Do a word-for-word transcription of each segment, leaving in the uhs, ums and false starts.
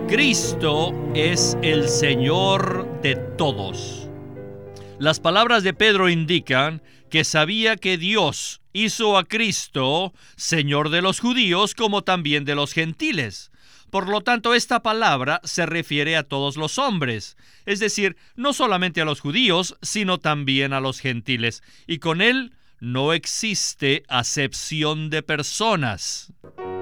Cristo es el Señor de todos. Las palabras de Pedro indican que sabía que Dios hizo a Cristo Señor de los judíos como también de los gentiles. Por lo tanto, esta palabra se refiere a todos los hombres, es decir, no solamente a los judíos, sino también a los gentiles. Y con él no existe acepción de personas.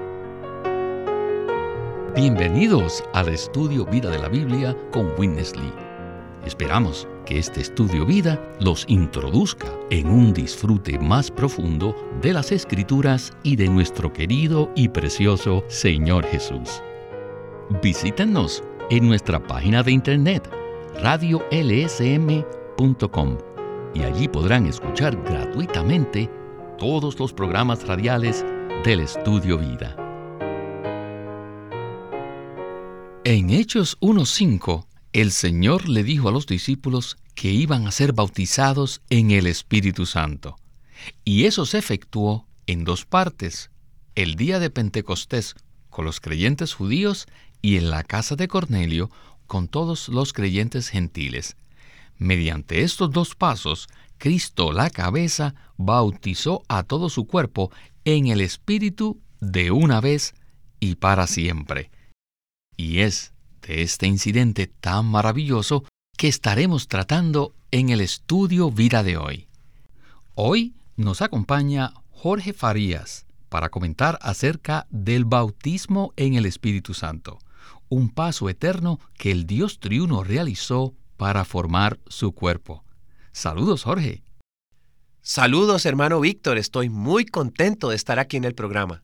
Bienvenidos al estudio Vida de la Biblia con Witness Lee. Esperamos que este estudio vida los introduzca en un disfrute más profundo de las Escrituras y de nuestro querido y precioso Señor Jesús. Visítenos en nuestra página de internet radio l s m punto com y allí podrán escuchar gratuitamente todos los programas radiales del estudio vida. En Hechos uno cinco, el Señor le dijo a los discípulos que iban a ser bautizados en el Espíritu Santo. Y eso se efectuó en dos partes, el día de Pentecostés con los creyentes judíos y en la casa de Cornelio con todos los creyentes gentiles. Mediante estos dos pasos, Cristo, la cabeza, bautizó a todo su cuerpo en el Espíritu de una vez y para siempre. Y es de este incidente tan maravilloso que estaremos tratando en el estudio Vida de hoy. Hoy nos acompaña Jorge Farías para comentar acerca del bautismo en el Espíritu Santo, un paso eterno que el Dios triuno realizó para formar su cuerpo. Saludos, Jorge. Saludos, hermano Víctor. Estoy muy contento de estar aquí en el programa.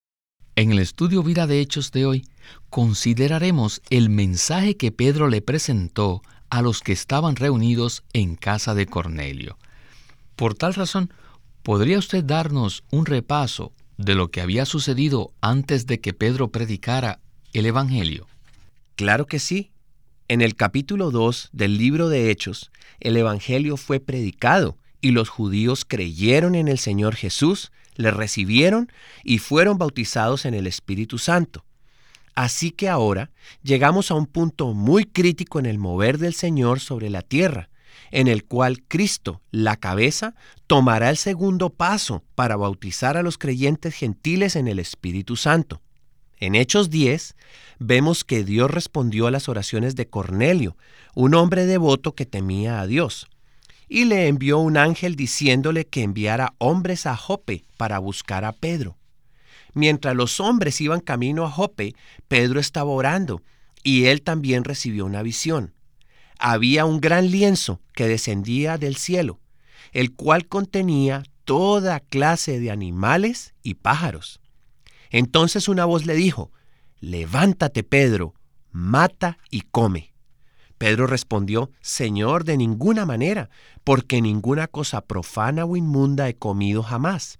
En el estudio Vida de Hechos de hoy, consideraremos el mensaje que Pedro le presentó a los que estaban reunidos en casa de Cornelio. Por tal razón, ¿podría usted darnos un repaso de lo que había sucedido antes de que Pedro predicara el Evangelio? Claro que sí. En el capítulo dos del libro de Hechos, el Evangelio fue predicado y los judíos creyeron en el Señor Jesús, le recibieron y fueron bautizados en el Espíritu Santo. Así que ahora llegamos a un punto muy crítico en el mover del Señor sobre la tierra, en el cual Cristo, la cabeza, tomará el segundo paso para bautizar a los creyentes gentiles en el Espíritu Santo. En Hechos diez, vemos que Dios respondió a las oraciones de Cornelio, un hombre devoto que temía a Dios, y le envió un ángel diciéndole que enviara hombres a Jope para buscar a Pedro. Mientras los hombres iban camino a Jope, Pedro estaba orando, y él también recibió una visión. Había un gran lienzo que descendía del cielo, el cual contenía toda clase de animales y pájaros. Entonces una voz le dijo: «Levántate, Pedro, mata y come». Pedro respondió: «Señor, de ninguna manera, porque ninguna cosa profana o inmunda he comido jamás».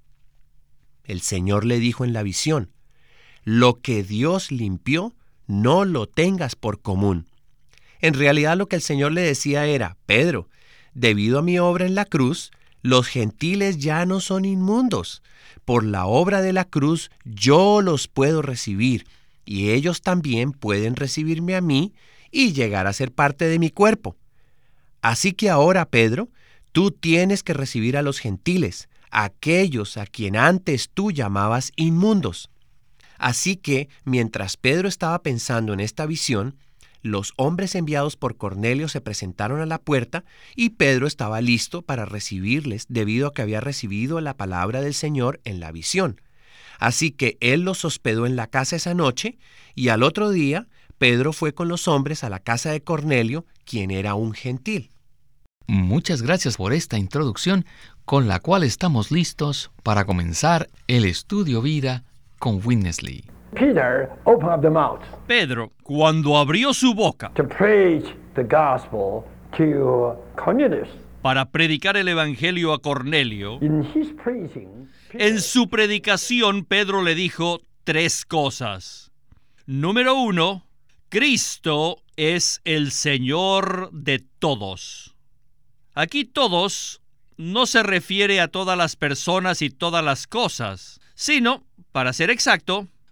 El Señor le dijo en la visión: «Lo que Dios limpió, no lo tengas por común». En realidad lo que el Señor le decía era: «Pedro, debido a mi obra en la cruz, los gentiles ya no son inmundos. Por la obra de la cruz yo los puedo recibir, y ellos también pueden recibirme a mí y llegar a ser parte de mi cuerpo. Así que ahora, Pedro, tú tienes que recibir a los gentiles, aquellos a quien antes tú llamabas inmundos». Así que, mientras Pedro estaba pensando en esta visión, los hombres enviados por Cornelio se presentaron a la puerta y Pedro estaba listo para recibirles debido a que había recibido la palabra del Señor en la visión. Así que él los hospedó en la casa esa noche y al otro día Pedro fue con los hombres a la casa de Cornelio, quien era un gentil. Muchas gracias por esta introducción con la cual estamos listos para comenzar el estudio vida con Witness Lee. Peter opened up the mouth Pedro, cuando abrió su boca to preach the gospel to Cornelius. para predicar el Evangelio a Cornelio, In his preaching, Peter en su predicación Pedro le dijo tres cosas. Número uno, Cristo es el Señor de todos. Aquí todos no se refiere a todas las personas y todas las cosas, sino, para ser exacto,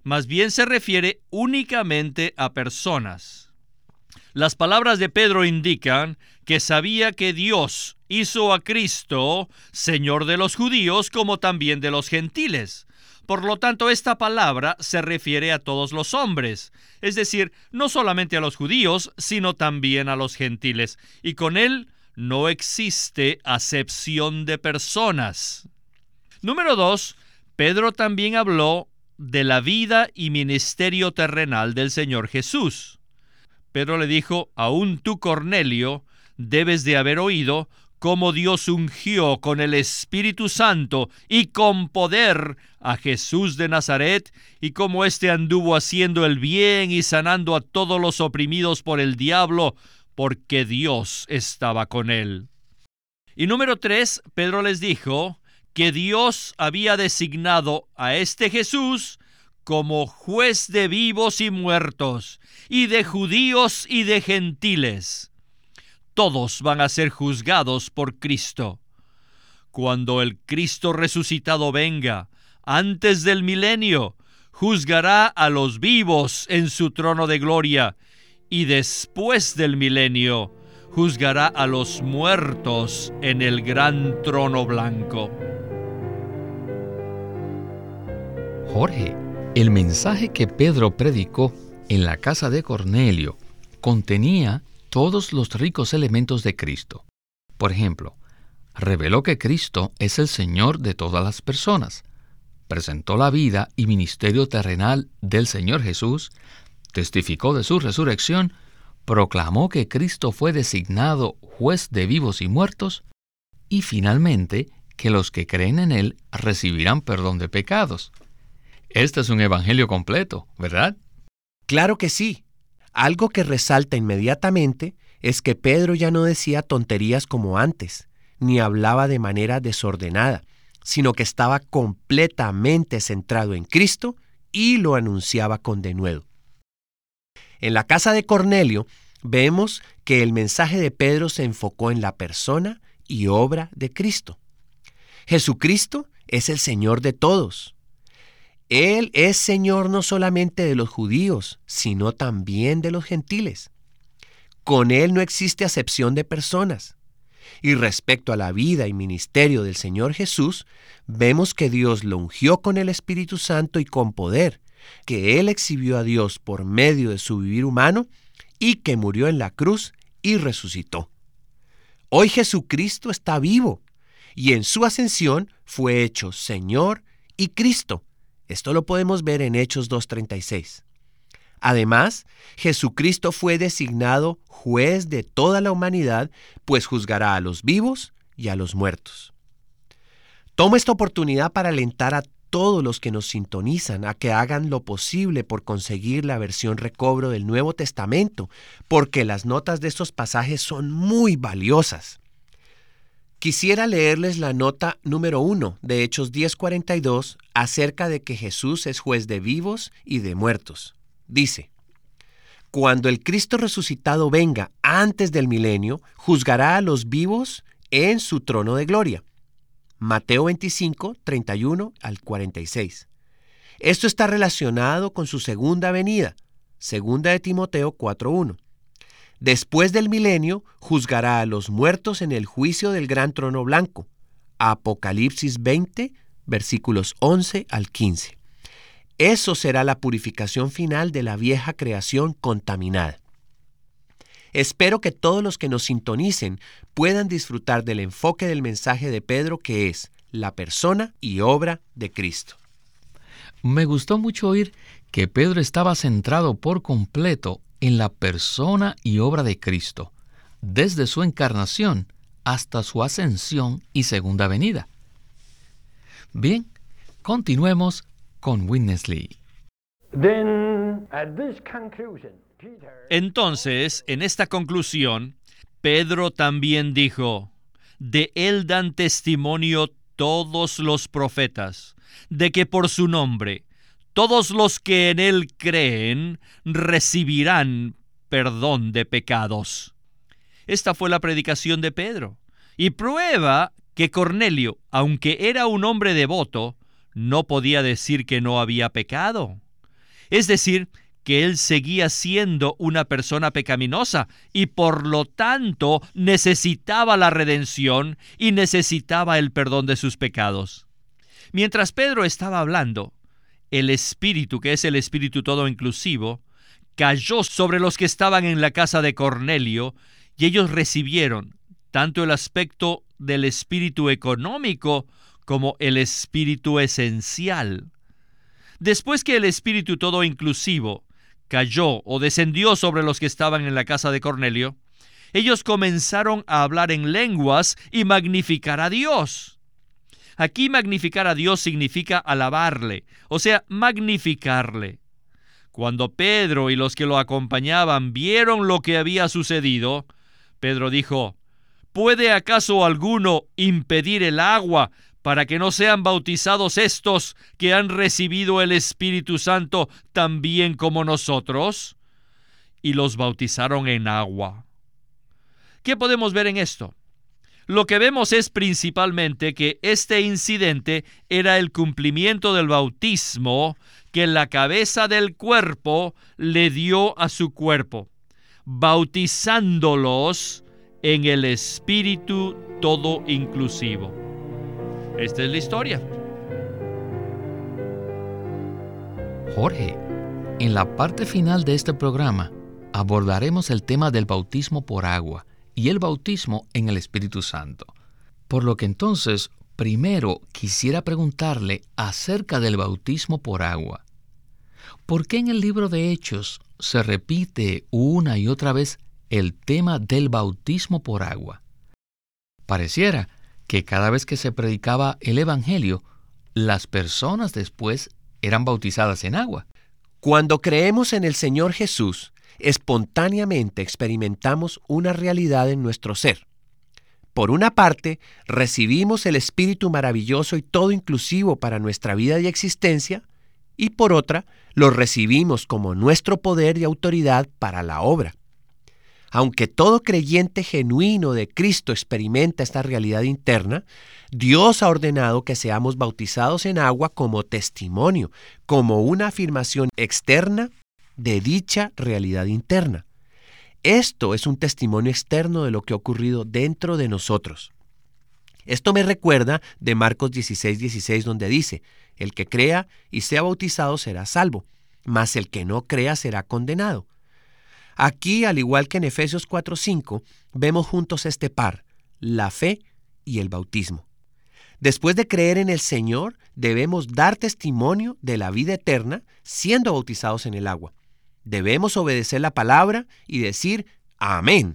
más bien se refiere únicamente a personas. Las palabras de Pedro indican que sabía que Dios hizo a Cristo Señor de los judíos como también de los gentiles. Por lo tanto, esta palabra se refiere a todos los hombres, es decir, no solamente a los judíos, sino también a los gentiles. Y con él no existe acepción de personas. Número dos, Pedro también habló de la vida y ministerio terrenal del Señor Jesús. Pedro le dijo, aún tú, Cornelio, debes de haber oído cómo Dios ungió con el Espíritu Santo y con poder a Jesús de Nazaret, y cómo éste anduvo haciendo el bien y sanando a todos los oprimidos por el diablo, porque Dios estaba con él. Y número tres, Pedro les dijo que Dios había designado a este Jesús como juez de vivos y muertos, y de judíos y de gentiles. Todos van a ser juzgados por Cristo. Cuando el Cristo resucitado venga, antes del milenio, juzgará a los vivos en su trono de gloria, y después del milenio, juzgará a los muertos en el gran trono blanco. Jorge, el mensaje que Pedro predicó en la casa de Cornelio contenía todos los ricos elementos de Cristo. Por ejemplo, reveló que Cristo es el Señor de todas las personas, presentó la vida y ministerio terrenal del Señor Jesús, testificó de su resurrección, proclamó que Cristo fue designado juez de vivos y muertos, y finalmente que los que creen en Él recibirán perdón de pecados. Este es un evangelio completo, ¿verdad? Claro que sí. Algo que resalta inmediatamente es que Pedro ya no decía tonterías como antes, ni hablaba de manera desordenada, sino que estaba completamente centrado en Cristo y lo anunciaba con denuedo. En la casa de Cornelio vemos que el mensaje de Pedro se enfocó en la persona y obra de Cristo. Jesucristo es el Señor de todos. Él es Señor no solamente de los judíos, sino también de los gentiles. Con Él no existe acepción de personas. Y respecto a la vida y ministerio del Señor Jesús, vemos que Dios lo ungió con el Espíritu Santo y con poder, que Él exhibió a Dios por medio de su vivir humano y que murió en la cruz y resucitó. Hoy Jesucristo está vivo y en su ascensión fue hecho Señor y Cristo. Esto lo podemos ver en Hechos dos treinta y seis. Además, Jesucristo fue designado juez de toda la humanidad, pues juzgará a los vivos y a los muertos. Tomo esta oportunidad para alentar a todos los que nos sintonizan a que hagan lo posible por conseguir la versión recobro del Nuevo Testamento, porque las notas de estos pasajes son muy valiosas. Quisiera leerles la nota número uno de Hechos diez cuarenta y dos acerca de que Jesús es juez de vivos y de muertos. Dice: cuando el Cristo resucitado venga antes del milenio, juzgará a los vivos en su trono de gloria. Mateo veinticinco, treinta y uno al cuarenta y seis. Esto está relacionado con su segunda venida, segunda de Timoteo cuatro uno. Después del milenio, juzgará a los muertos en el juicio del gran trono blanco. Apocalipsis veinte, versículos once al quince. Eso será la purificación final de la vieja creación contaminada. Espero que todos los que nos sintonicen puedan disfrutar del enfoque del mensaje de Pedro, que es la persona y obra de Cristo. Me gustó mucho oír que Pedro estaba centrado por completo en la persona y obra de Cristo, desde su encarnación hasta su ascensión y segunda venida. Bien, continuemos con Witness Lee. Then, at this conclusion, Peter... Entonces, en esta conclusión, Pedro también dijo: de él dan testimonio todos los profetas, de que por su nombre todos los que en él creen recibirán perdón de pecados. Esta fue la predicación de Pedro, y prueba que Cornelio, aunque era un hombre devoto, no podía decir que no había pecado. Es decir, que él seguía siendo una persona pecaminosa y por lo tanto necesitaba la redención y necesitaba el perdón de sus pecados. Mientras Pedro estaba hablando, el Espíritu, que es el Espíritu todo inclusivo, cayó sobre los que estaban en la casa de Cornelio y ellos recibieron tanto el aspecto del espíritu económico como el espíritu esencial. Después que el espíritu todo inclusivo cayó o descendió sobre los que estaban en la casa de Cornelio, ellos comenzaron a hablar en lenguas y magnificar a Dios. Aquí magnificar a Dios significa alabarle, o sea, magnificarle. Cuando Pedro y los que lo acompañaban vieron lo que había sucedido, Pedro dijo: ¿puede acaso alguno impedir el agua para que no sean bautizados estos que han recibido el Espíritu Santo tan bien como nosotros? Y los bautizaron en agua. ¿Qué podemos ver en esto? Lo que vemos es principalmente que este incidente era el cumplimiento del bautismo que la cabeza del cuerpo le dio a su cuerpo, bautizándolos en el Espíritu todo inclusivo. Esta es la historia. Jorge, en la parte final de este programa abordaremos el tema del bautismo por agua y el bautismo en el Espíritu Santo. Por lo que entonces, primero quisiera preguntarle acerca del bautismo por agua. ¿Por qué en el libro de Hechos se repite una y otra vez el tema del bautismo por agua? Pareciera que cada vez que se predicaba el Evangelio, las personas después eran bautizadas en agua. Cuando creemos en el Señor Jesús, espontáneamente experimentamos una realidad en nuestro ser. Por una parte, recibimos el Espíritu maravilloso y todo inclusivo para nuestra vida y existencia, y por otra, lo recibimos como nuestro poder y autoridad para la obra. Aunque todo creyente genuino de Cristo experimenta esta realidad interna, Dios ha ordenado que seamos bautizados en agua como testimonio, como una afirmación externa de dicha realidad interna. Esto es un testimonio externo de lo que ha ocurrido dentro de nosotros. Esto me recuerda de Marcos dieciséis, dieciséis, donde dice: el que crea y sea bautizado será salvo, mas el que no crea será condenado. Aquí, al igual que en Efesios cuatro, cinco, vemos juntos este par, la fe y el bautismo. Después de creer en el Señor, debemos dar testimonio de la vida eterna siendo bautizados en el agua. Debemos obedecer la palabra y decir amén.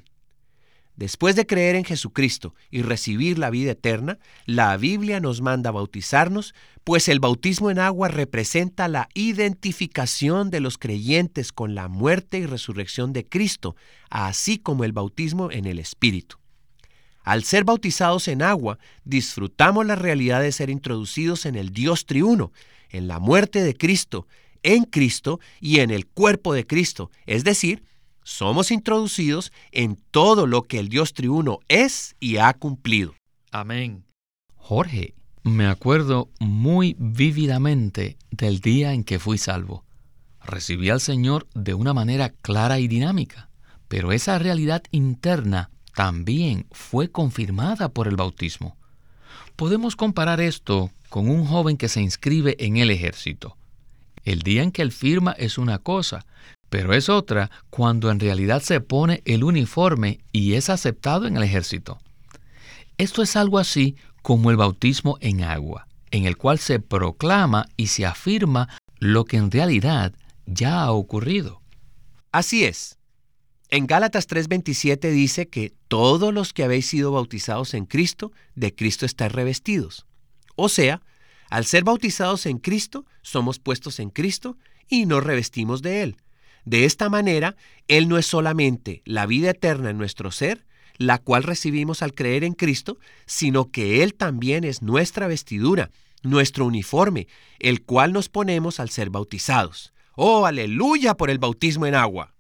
Después de creer en Jesucristo y recibir la vida eterna, la Biblia nos manda bautizarnos, pues el bautismo en agua representa la identificación de los creyentes con la muerte y resurrección de Cristo, así como el bautismo en el Espíritu. Al ser bautizados en agua, disfrutamos la realidad de ser introducidos en el Dios triuno, en la muerte de Cristo, en Cristo y en el cuerpo de Cristo, es decir, somos introducidos en todo lo que el Dios triuno es y ha cumplido. Amén. Jorge, me acuerdo muy vívidamente del día en que fui salvo. Recibí al Señor de una manera clara y dinámica, pero esa realidad interna también fue confirmada por el bautismo. Podemos comparar esto con un joven que se inscribe en el ejército. El día en que él firma es una cosa, pero es otra cuando en realidad se pone el uniforme y es aceptado en el ejército. Esto es algo así como el bautismo en agua, en el cual se proclama y se afirma lo que en realidad ya ha ocurrido. Así es. En Gálatas tres veintisiete dice que todos los que habéis sido bautizados en Cristo, de Cristo estáis revestidos. O sea, al ser bautizados en Cristo, somos puestos en Cristo y nos revestimos de Él. De esta manera, Él no es solamente la vida eterna en nuestro ser, la cual recibimos al creer en Cristo, sino que Él también es nuestra vestidura, nuestro uniforme, el cual nos ponemos al ser bautizados. ¡Oh, aleluya por el bautismo en agua!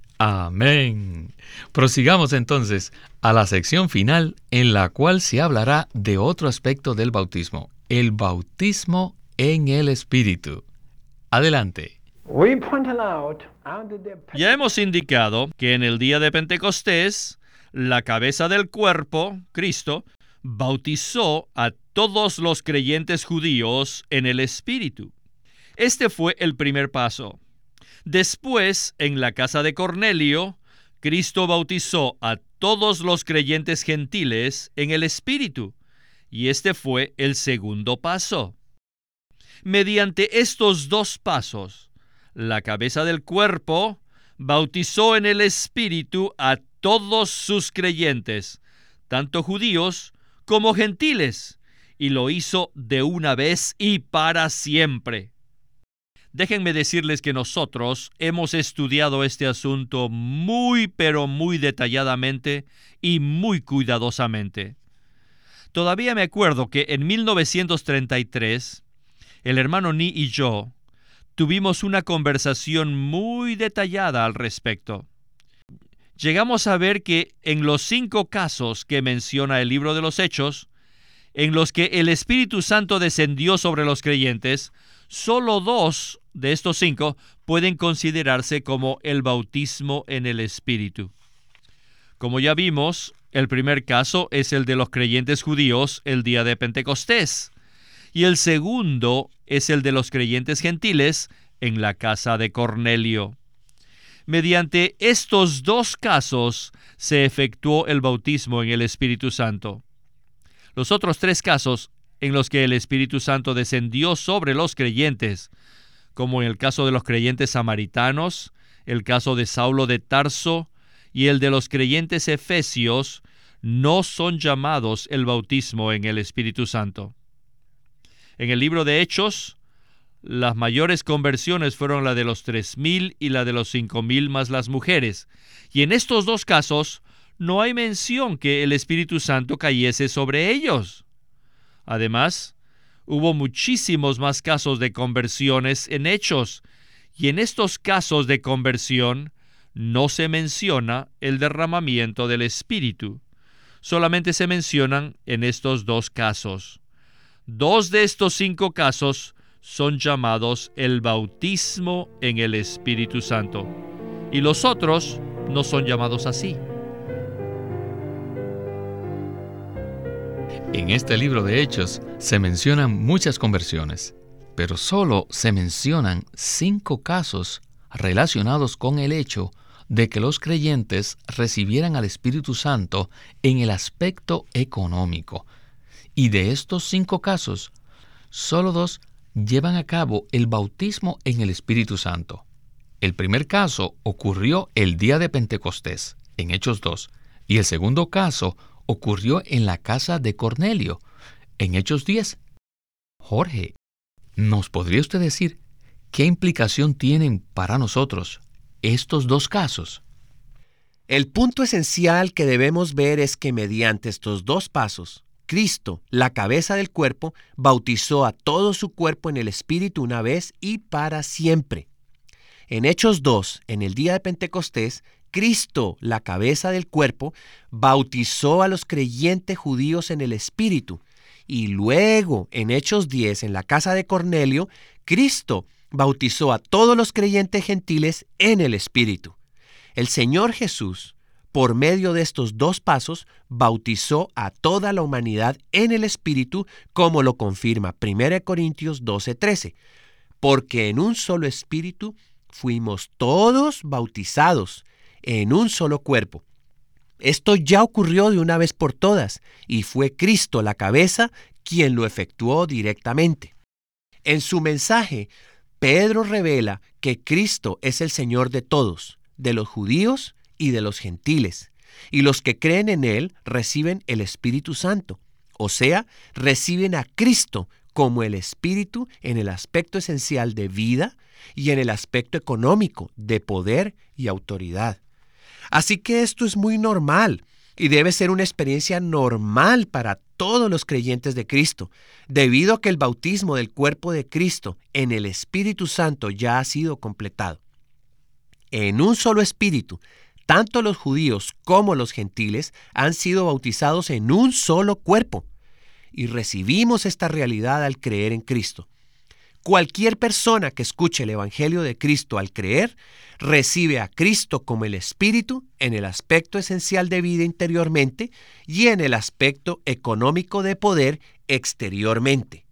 Amén. Prosigamos entonces a la sección final en la cual se hablará de otro aspecto del bautismo, el bautismo en el Espíritu. Adelante. We pointed out under the Ya hemos indicado que en el día de Pentecostés, la cabeza del cuerpo, Cristo, bautizó a todos los creyentes judíos en el Espíritu. Este fue el primer paso. Después, en la casa de Cornelio, Cristo bautizó a todos los creyentes gentiles en el Espíritu, y este fue el segundo paso. Mediante estos dos pasos, la cabeza del cuerpo bautizó en el Espíritu a todos sus creyentes, tanto judíos como gentiles, y lo hizo de una vez y para siempre. Déjenme decirles que nosotros hemos estudiado este asunto muy pero muy detalladamente y muy cuidadosamente. Todavía me acuerdo que en mil novecientos treinta y tres, el hermano Ni y yo tuvimos una conversación muy detallada al respecto. Llegamos a ver que en los cinco casos que menciona el libro de los Hechos, en los que el Espíritu Santo descendió sobre los creyentes, solo dos de estos cinco pueden considerarse como el bautismo en el Espíritu. Como ya vimos, el primer caso es el de los creyentes judíos el día de Pentecostés, y el segundo es el de los creyentes gentiles en la casa de Cornelio. Mediante estos dos casos se efectuó el bautismo en el Espíritu Santo. Los otros tres casos en los que el Espíritu Santo descendió sobre los creyentes, como en el caso de los creyentes samaritanos, el caso de Saulo de Tarso y el de los creyentes efesios, no son llamados el bautismo en el Espíritu Santo. En el libro de Hechos, las mayores conversiones fueron la de los tres mil y la de los cinco mil más las mujeres. Y en estos dos casos, no hay mención que el Espíritu Santo cayese sobre ellos. Además, hubo muchísimos más casos de conversiones en Hechos, y en estos casos de conversión no se menciona el derramamiento del Espíritu. Solamente se mencionan en estos dos casos. Dos de estos cinco casos son llamados el bautismo en el Espíritu Santo, y los otros no son llamados así. En este libro de Hechos se mencionan muchas conversiones, pero solo se mencionan cinco casos relacionados con el hecho de que los creyentes recibieran al Espíritu Santo en el aspecto económico. Y de estos cinco casos, solo dos llevan a cabo el bautismo en el Espíritu Santo. El primer caso ocurrió el día de Pentecostés, en Hechos dos, y el segundo caso ocurrió en la casa de Cornelio, en Hechos diez. Jorge, ¿nos podría usted decir qué implicación tienen para nosotros estos dos casos? El punto esencial que debemos ver es que mediante estos dos pasos, Cristo, la cabeza del cuerpo, bautizó a todo su cuerpo en el Espíritu una vez y para siempre. En Hechos dos, en el día de Pentecostés, Cristo, la cabeza del cuerpo, bautizó a los creyentes judíos en el Espíritu. Y luego, en Hechos diez, en la casa de Cornelio, Cristo bautizó a todos los creyentes gentiles en el Espíritu. El Señor Jesús, por medio de estos dos pasos, bautizó a toda la humanidad en el Espíritu, como lo confirma primera Corintios doce trece. Porque en un solo Espíritu fuimos todos bautizados, en un solo cuerpo. Esto ya ocurrió de una vez por todas, y fue Cristo la cabeza quien lo efectuó directamente. En su mensaje, Pedro revela que Cristo es el Señor de todos, de los judíos y de los gentiles, y los que creen en Él reciben el Espíritu Santo, o sea, reciben a Cristo como el Espíritu en el aspecto esencial de vida y en el aspecto económico de poder y autoridad. Así que esto es muy normal y debe ser una experiencia normal para todos los creyentes de Cristo, debido a que el bautismo del cuerpo de Cristo en el Espíritu Santo ya ha sido completado. En un solo Espíritu, tanto los judíos como los gentiles han sido bautizados en un solo cuerpo, y recibimos esta realidad al creer en Cristo. Cualquier persona que escuche el Evangelio de Cristo al creer, recibe a Cristo como el Espíritu en el aspecto esencial de vida interiormente y en el aspecto económico de poder exteriormente.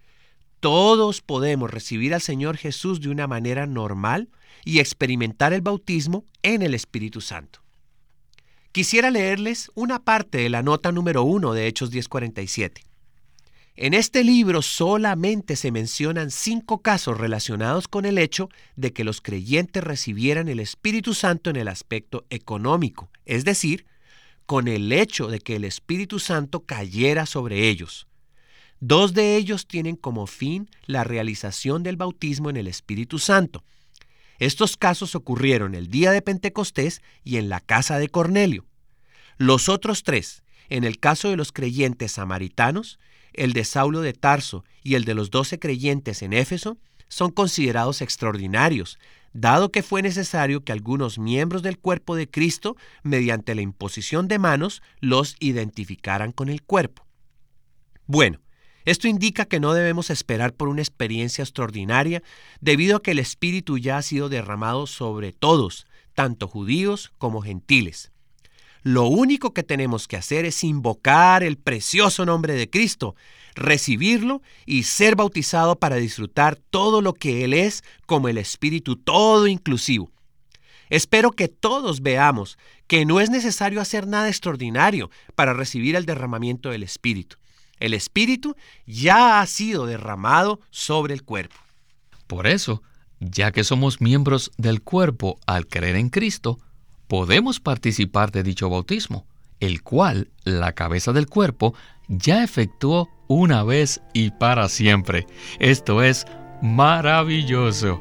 Todos podemos recibir al Señor Jesús de una manera normal y experimentar el bautismo en el Espíritu Santo. Quisiera leerles una parte de la nota número uno de Hechos diez cuarenta y siete. En este libro solamente se mencionan cinco casos relacionados con el hecho de que los creyentes recibieran el Espíritu Santo en el aspecto económico, es decir, con el hecho de que el Espíritu Santo cayera sobre ellos. Dos de ellos tienen como fin la realización del bautismo en el Espíritu Santo. Estos casos ocurrieron el día de Pentecostés y en la casa de Cornelio. Los otros tres, en el caso de los creyentes samaritanos, el de Saulo de Tarso y el de los doce creyentes en Éfeso, son considerados extraordinarios, dado que fue necesario que algunos miembros del cuerpo de Cristo, mediante la imposición de manos, los identificaran con el cuerpo. Bueno, esto indica que no debemos esperar por una experiencia extraordinaria, debido a que el Espíritu ya ha sido derramado sobre todos, tanto judíos como gentiles. Lo único que tenemos que hacer es invocar el precioso nombre de Cristo, recibirlo y ser bautizado para disfrutar todo lo que Él es como el Espíritu todo inclusivo. Espero que todos veamos que no es necesario hacer nada extraordinario para recibir el derramamiento del Espíritu. El Espíritu ya ha sido derramado sobre el cuerpo. Por eso, ya que somos miembros del cuerpo al creer en Cristo, podemos participar de dicho bautismo, el cual la cabeza del cuerpo ya efectuó una vez y para siempre. Esto es maravilloso.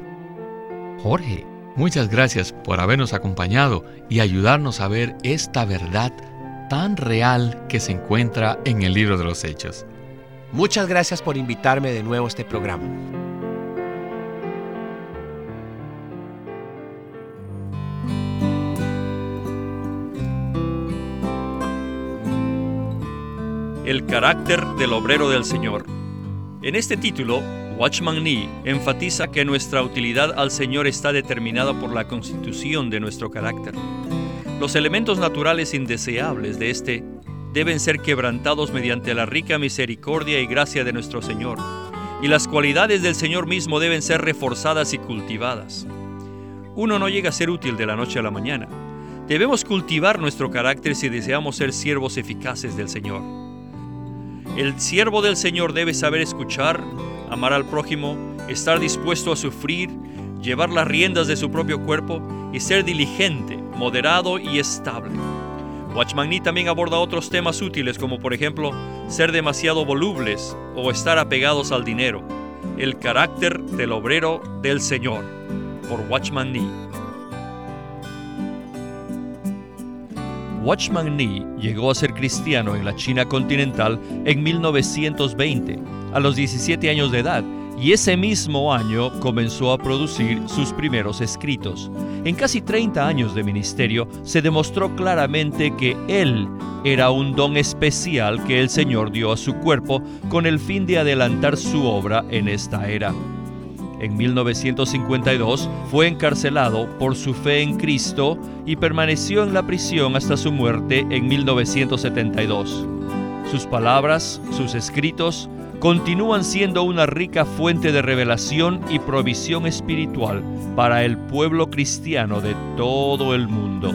Jorge, muchas gracias por habernos acompañado y ayudarnos a ver esta verdad tan real que se encuentra en el libro de los Hechos. Muchas gracias por invitarme de nuevo a este programa. El carácter del obrero del Señor. En este título, Watchman Nee enfatiza que nuestra utilidad al Señor está determinada por la constitución de nuestro carácter. Los elementos naturales indeseables de este deben ser quebrantados mediante la rica misericordia y gracia de nuestro Señor, y las cualidades del Señor mismo deben ser reforzadas y cultivadas. Uno no llega a ser útil de la noche a la mañana. Debemos cultivar nuestro carácter si deseamos ser siervos eficaces del Señor. El siervo del Señor debe saber escuchar, amar al prójimo, estar dispuesto a sufrir, llevar las riendas de su propio cuerpo y ser diligente, moderado y estable. Watchman Nee también aborda otros temas útiles como por ejemplo ser demasiado volubles o estar apegados al dinero. El carácter del obrero del Señor, por Watchman Nee. Watchman Nee llegó a ser cristiano en la China continental en mil novecientos veinte, a los diecisiete años de edad, y ese mismo año comenzó a producir sus primeros escritos. En casi treinta años de ministerio se demostró claramente que él era un don especial que el Señor dio a su cuerpo con el fin de adelantar su obra en esta era. En mil novecientos cincuenta y dos fue encarcelado por su fe en Cristo y permaneció en la prisión hasta su muerte en mil novecientos setenta y dos. Sus palabras, sus escritos, continúan siendo una rica fuente de revelación y provisión espiritual para el pueblo cristiano de todo el mundo.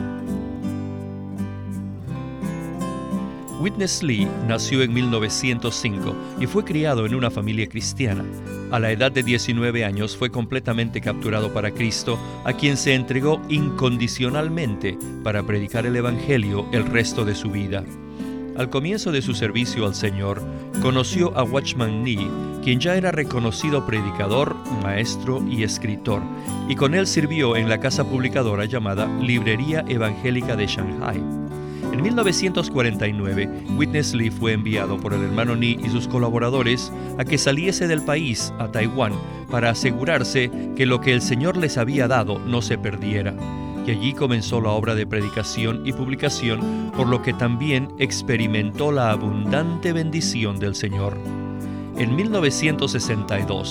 Witness Lee nació en mil novecientos cinco y fue criado en una familia cristiana. A la edad de diecinueve años fue completamente capturado para Cristo, a quien se entregó incondicionalmente para predicar el Evangelio el resto de su vida. Al comienzo de su servicio al Señor, conoció a Watchman Nee, quien ya era reconocido predicador, maestro y escritor, y con él sirvió en la casa publicadora llamada Librería Evangélica de Shanghai. En mil novecientos cuarenta y nueve, Witness Lee fue enviado por el hermano Nee y sus colaboradores a que saliese del país a Taiwán para asegurarse que lo que el Señor les había dado no se perdiera. Y allí comenzó la obra de predicación y publicación, por lo que también experimentó la abundante bendición del Señor. En mil novecientos sesenta y dos,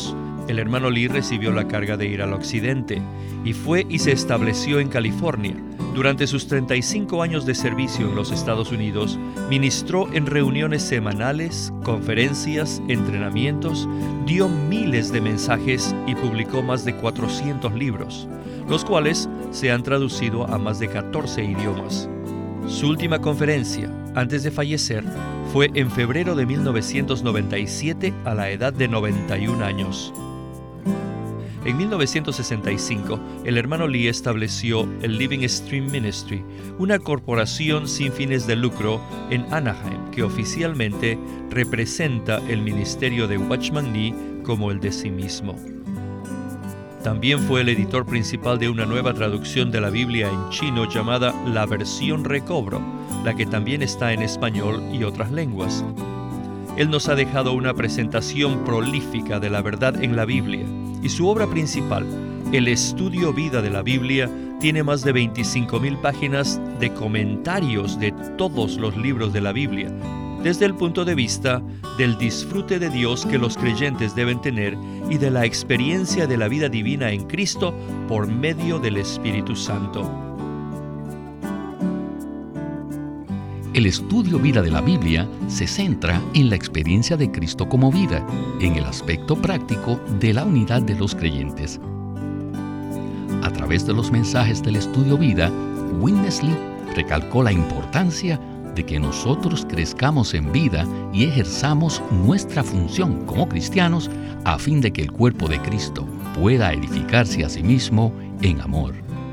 el hermano Lee recibió la carga de ir al occidente y fue y se estableció en California. Durante sus treinta y cinco años de servicio en los Estados Unidos, ministró en reuniones semanales, conferencias, entrenamientos, dio miles de mensajes y publicó más de cuatrocientos libros, los cuales se han traducido a más de catorce idiomas. Su última conferencia, antes de fallecer, fue en febrero de mil novecientos noventa y siete a la edad de noventa y un años. En mil novecientos sesenta y cinco, el hermano Lee estableció el Living Stream Ministry, una corporación sin fines de lucro en Anaheim que oficialmente representa el ministerio de Watchman Nee como el de sí mismo. También fue el editor principal de una nueva traducción de la Biblia en chino llamada La Versión Recobro, la que también está en español y otras lenguas. Él nos ha dejado una presentación prolífica de la verdad en la Biblia, y su obra principal, el Estudio Vida de la Biblia, tiene más de veinticinco mil páginas de comentarios de todos los libros de la Biblia, desde el punto de vista del disfrute de Dios que los creyentes deben tener y de la experiencia de la vida divina en Cristo por medio del Espíritu Santo. El estudio vida de la Biblia se centra en la experiencia de Cristo como vida, en el aspecto práctico de la unidad de los creyentes. A través de los mensajes del estudio vida, Witness Lee recalcó la importancia de que nosotros crezcamos en vida y ejerzamos nuestra función como cristianos a fin de que el cuerpo de Cristo pueda edificarse a sí mismo en amor.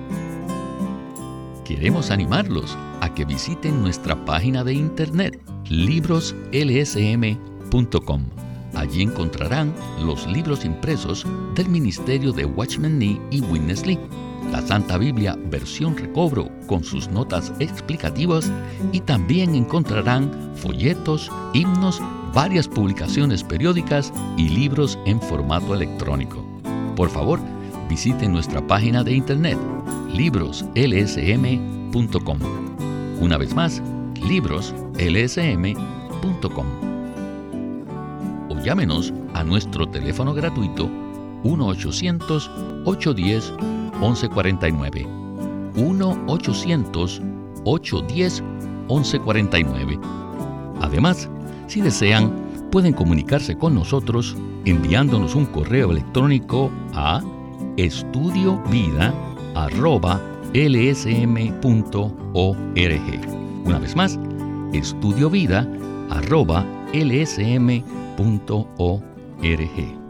Queremos animarlos a que visiten nuestra página de internet libros l s m punto com. Allí encontrarán los libros impresos del ministerio de Watchman Nee y Witness Lee, la Santa Biblia versión recobro con sus notas explicativas, y también encontrarán folletos, himnos, varias publicaciones periódicas y libros en formato electrónico. Por favor, visiten nuestra página de internet libros l s m punto com. Una vez más, libros l s m punto com. O llámenos a nuestro teléfono gratuito uno ochocientos, ocho uno cero, once cuarenta y nueve. uno ochocientos, ocho uno cero, once cuarenta y nueve. Además, si desean, pueden comunicarse con nosotros enviándonos un correo electrónico a estudiovida arroba l s m punto org. Una vez más, estudiovida arroba l s m punto org.